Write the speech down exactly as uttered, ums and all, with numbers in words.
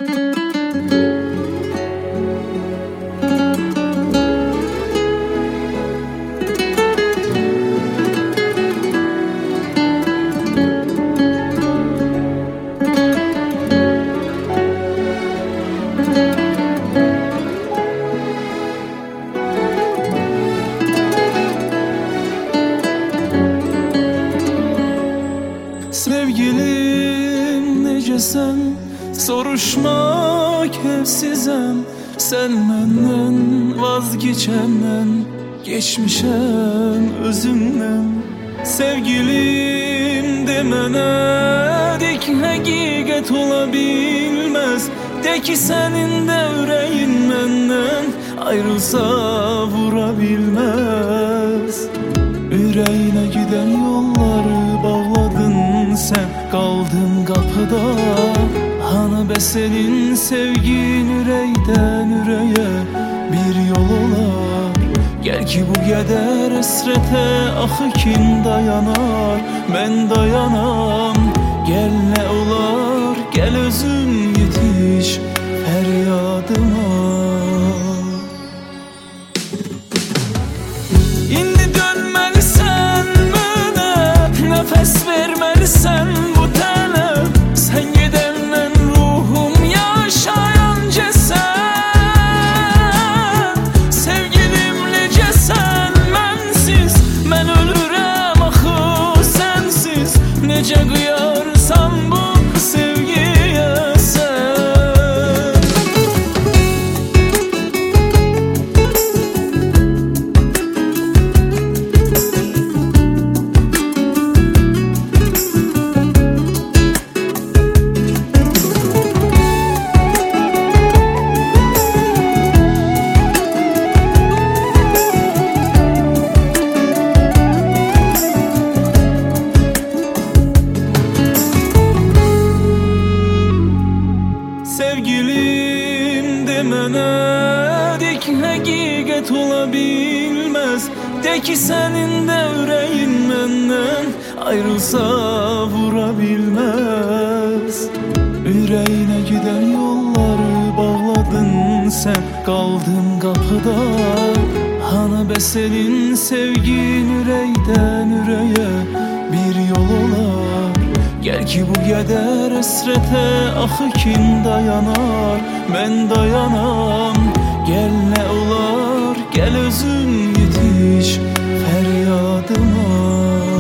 Sevgilim necəsən, soruşmaq hevsizəm. Sən məndən vazgeçəndən, geçmişəm özümdən. Sevgilim de mənə, de ki həqiqət ola bilməz. De ki sənin də ürəyin məndən ayrılsa vura bilməz. Ürəyinə gedən yolları bağladın sen, qaldım qapıda. Hanı be senin sevgin ürəkdən ürəyə bir yol olar. Gel ki bu qədər əsrətə axı kim dayanar? Mən dayanam. Gel nə olar, gel özün yetiş fəryadıma. İndi dönməlisən mənə, nəfəs verməlisən bu tənə. Sən gedəndən ruhum yaşayancəsən. Sevgilim necəsən mənsiz, mən ölürəm axı sənsiz. Necə qıyarsan bu sevgiyə sən. Sevgilim de mənə, de ki həqiqət ola bilməz. De ki sənin də ürəyin məndən ayrılsa vura bilməz. Ürəyinə gedən yolları bağladın sen, qaldım qapıda. Hanı be senin sevgin ürəkdən ürəyə bir yol olar. Gel ki bu qədər əsrətə axı kim dayanar? Mən dayanam. Gel nə olar, gel özün yetiş fəryadıma.